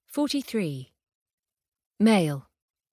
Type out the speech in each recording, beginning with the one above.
43. Male.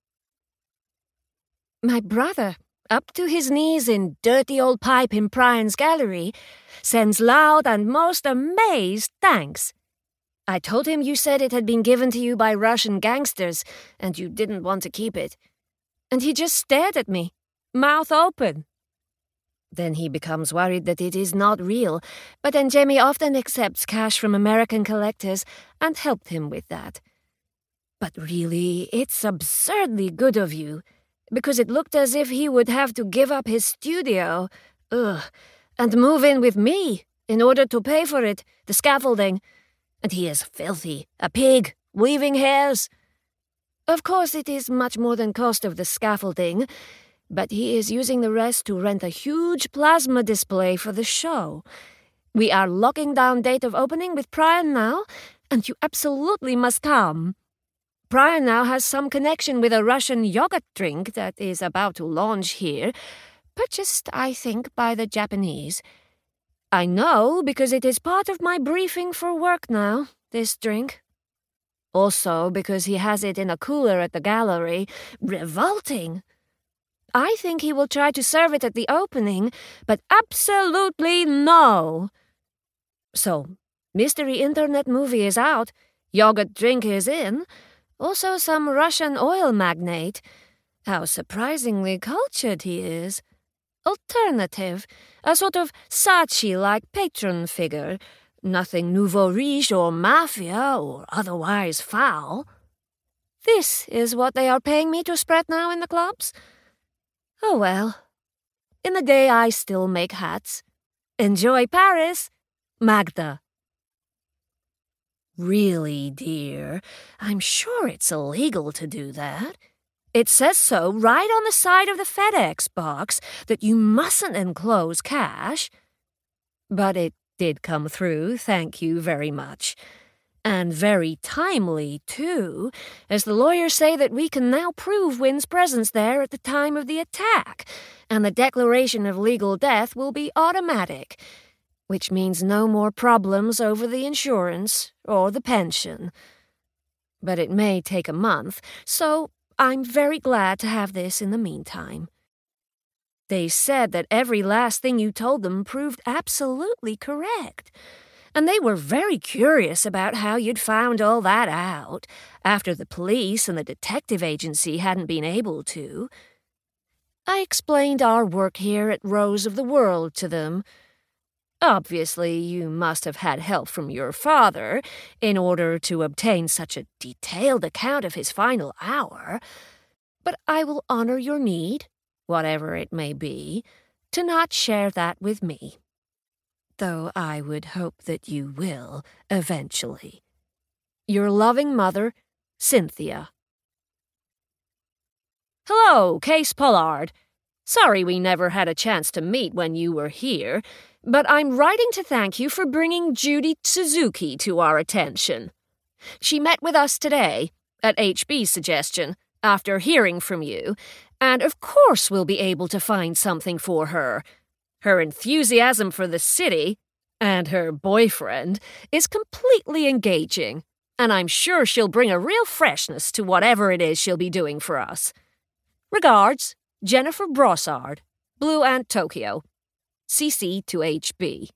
My brother, up to his knees in dirty old pipe in Prian's gallery, sends loud and most amazed thanks. I told him you said it had been given to you by Russian gangsters, and you didn't want to keep it. And he just stared at me, mouth open. Then he becomes worried that it is not real, but Njemi often accepts cash from American collectors and helped him with that. But really, it's absurdly good of you, because it looked as if he would have to give up his studio, and move in with me in order to pay for it, the scaffolding. And he is filthy, a pig, weaving hairs. Of course, it is much more than cost of the scaffolding, but he is using the rest to rent a huge plasma display for the show. We are locking down date of opening with Prian now, and you absolutely must come. Prian now has some connection with a Russian yogurt drink that is about to launch here, purchased, I think, by the Japanese. I know because it is part of my briefing for work now, this drink. Also because he has it in a cooler at the gallery. Revolting! I think he will try to serve it at the opening, but absolutely no! So, mystery internet movie is out, yogurt drink is in, also some Russian oil magnate. How surprisingly cultured he is. Alternative, a sort of Saatchi-like patron figure. Nothing nouveau riche or mafia or otherwise foul. This is what they are paying me to spread now in the clubs? Oh well. In the day I still make hats. Enjoy Paris, Magda. Really, dear, I'm sure it's illegal to do that. It says so right on the side of the FedEx box that you mustn't enclose cash. But it did come through, thank you very much. And very timely, too, as the lawyers say that we can now prove Wynn's presence there at the time of the attack, and the declaration of legal death will be automatic, which means no more problems over the insurance or the pension. But it may take a month, so I'm very glad to have this in the meantime. They said that every last thing you told them proved absolutely correct, and they were very curious about how you'd found all that out after the police and the detective agency hadn't been able to. I explained our work here at Rose of the World to them. Obviously, you must have had help from your father in order to obtain such a detailed account of his final hour, but I will honor your need, whatever it may be, to not share that with me. Though I would hope that you will, eventually. Your loving mother, Cynthia. Hello, Case Pollard. Sorry we never had a chance to meet when you were here, but I'm writing to thank you for bringing Judy Suzuki to our attention. She met with us today, at HB's suggestion, after hearing from you, and of course we'll be able to find something for her. Her enthusiasm for the city, and her boyfriend, is completely engaging, and I'm sure she'll bring a real freshness to whatever it is she'll be doing for us. Regards, Jennifer Brossard, Blue Ant Tokyo. CC to HB.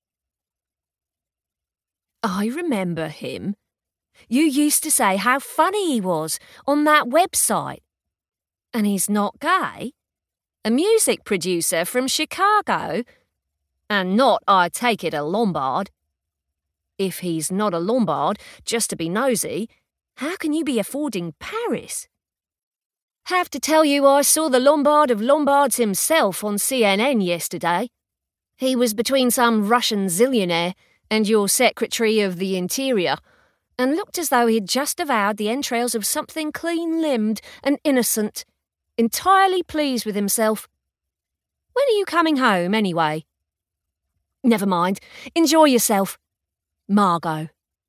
I remember him. You used to say how funny he was on that website. And he's not gay. A music producer from Chicago. And not, I take it, a Lombard. If he's not a Lombard, just to be nosy, how can you be affording Paris? Have to tell you I saw the Lombard of Lombards himself on CNN yesterday. He was between some Russian zillionaire and your Secretary of the Interior, and looked as though he'd just avowed the entrails of something clean-limbed and innocent, entirely pleased with himself. When are you coming home, anyway? Never mind. Enjoy yourself. Margot.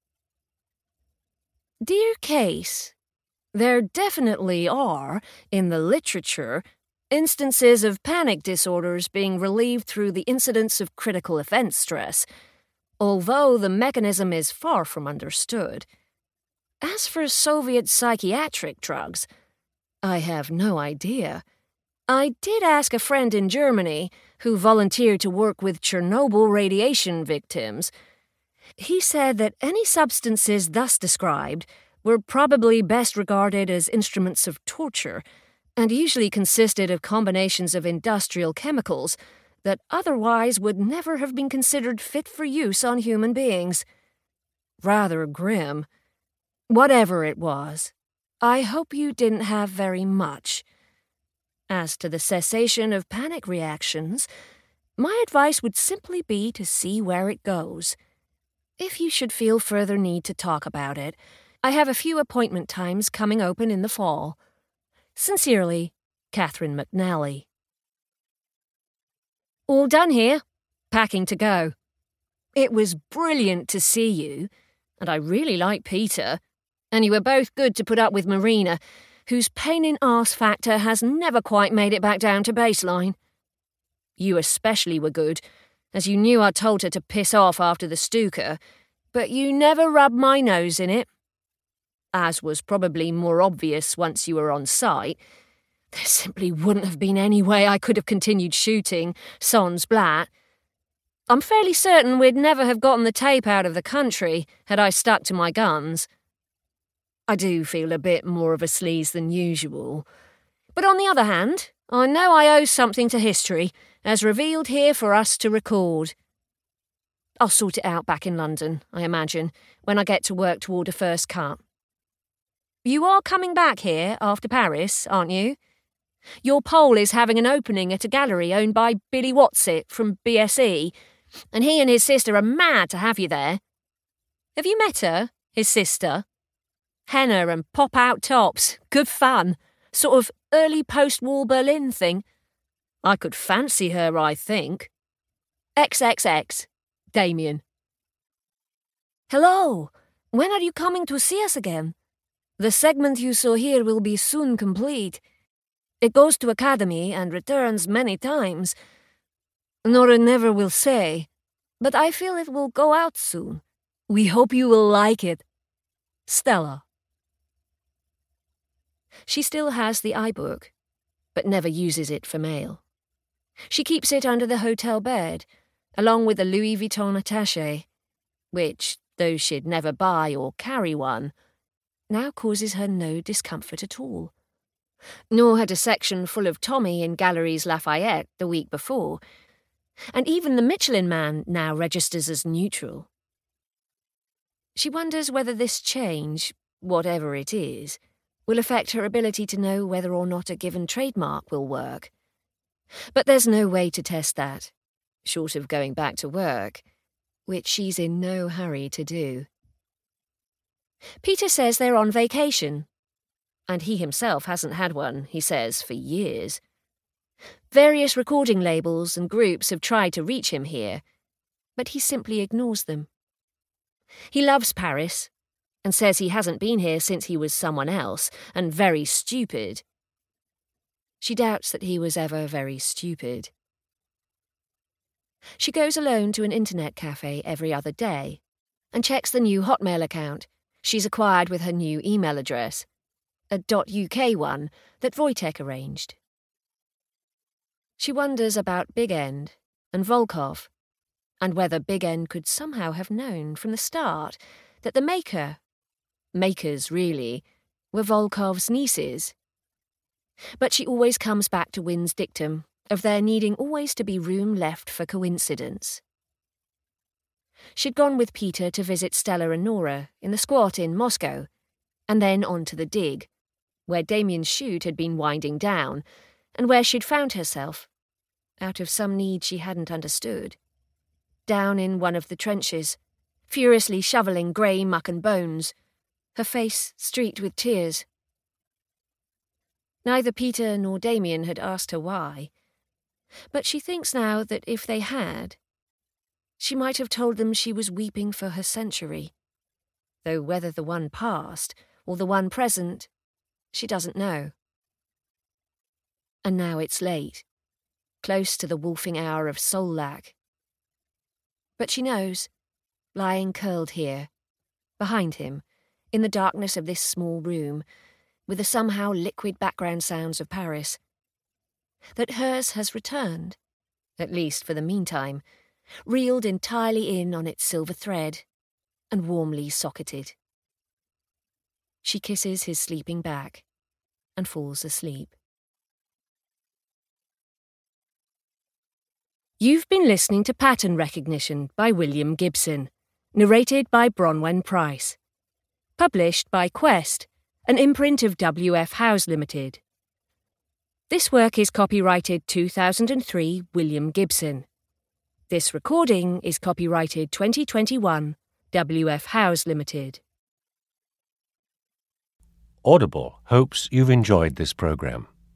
Dear Case, there definitely are, in the literature, instances of panic disorders being relieved through the incidence of critical event stress, although the mechanism is far from understood. As for Soviet psychiatric drugs, I have no idea. I did ask a friend in Germany who volunteered to work with Chernobyl radiation victims. He said that any substances thus described were probably best regarded as instruments of torture, and usually consisted of combinations of industrial chemicals that otherwise would never have been considered fit for use on human beings. Rather grim. Whatever it was, I hope you didn't have very much. As to the cessation of panic reactions, my advice would simply be to see where it goes. If you should feel further need to talk about it, I have a few appointment times coming open in the fall. Sincerely, Catherine McNally. All done here. Packing to go. It was brilliant to see you, and I really like Peter, and you were both good to put up with Marina, whose pain-in-arse factor has never quite made it back down to baseline. You especially were good, as you knew I told her to piss off after the Stuka, but you never rubbed my nose in it. As was probably more obvious once you were on site, there simply wouldn't have been any way I could have continued shooting Sans Blat. I'm fairly certain we'd never have gotten the tape out of the country had I stuck to my guns. I do feel a bit more of a sleaze than usual. But on the other hand, I know I owe something to history, as revealed here for us to record. I'll sort it out back in London, I imagine, when I get to work toward a first cut. You are coming back here after Paris, aren't you? Your Pole is having an opening at a gallery owned by Billy Watsit from BSE, and he and his sister are mad to have you there. Have you met her, his sister? Henna and pop-out tops, good fun, sort of early post-war Berlin thing. I could fancy her, I think. XXX, Damien. Hello, when are you coming to see us again? The segment you saw here will be soon complete. It goes to Academy and returns many times. Nora never will say, but I feel it will go out soon. We hope you will like it. Stella. She still has the iBook, but never uses it for mail. She keeps it under the hotel bed, along with a Louis Vuitton attaché, which, though she'd never buy or carry one, now causes her no discomfort at all. Nor had a section full of Tommy in Galleries Lafayette the week before, and even the Michelin Man now registers as neutral. She wonders whether this change, whatever it is, will affect her ability to know whether or not a given trademark will work. But there's no way to test that, short of going back to work, which she's in no hurry to do. Peter says they're on vacation, and he himself hasn't had one, he says, for years. Various recording labels and groups have tried to reach him here, but he simply ignores them. He loves Paris, and says he hasn't been here since he was someone else, and very stupid. She doubts that he was ever very stupid. She goes alone to an internet cafe every other day, and checks the new Hotmail account she's acquired with her new email address, a .uk one that Wojtek arranged. She wonders about Big End and Volkov, and whether Big End could somehow have known from the start that the makers really, were Volkov's nieces. But she always comes back to Wynn's dictum of there needing always to be room left for coincidence. She'd gone with Peter to visit Stella and Nora in the squat in Moscow, and then on to the dig, where Damien's shoot had been winding down, and where she'd found herself, out of some need she hadn't understood, down in one of the trenches, furiously shoveling grey muck and bones, her face streaked with tears. Neither Peter nor Damien had asked her why, but she thinks now that if they had, she might have told them she was weeping for her century, though whether the one past or the one present, she doesn't know. And now it's late, close to the wolfing hour of soul-lack. But she knows, lying curled here, behind him, in the darkness of this small room, with the somehow liquid background sounds of Paris. That hers has returned, at least for the meantime, reeled entirely in on its silver thread, and warmly socketed. She kisses his sleeping back and falls asleep. You've been listening to Pattern Recognition by William Gibson, narrated by Bronwen Price. Published by Quest, an imprint of W.F. Howes Limited. This work is copyrighted 2003 William Gibson. This recording is copyrighted 2021 W.F. Howes Limited. Audible hopes you've enjoyed this program.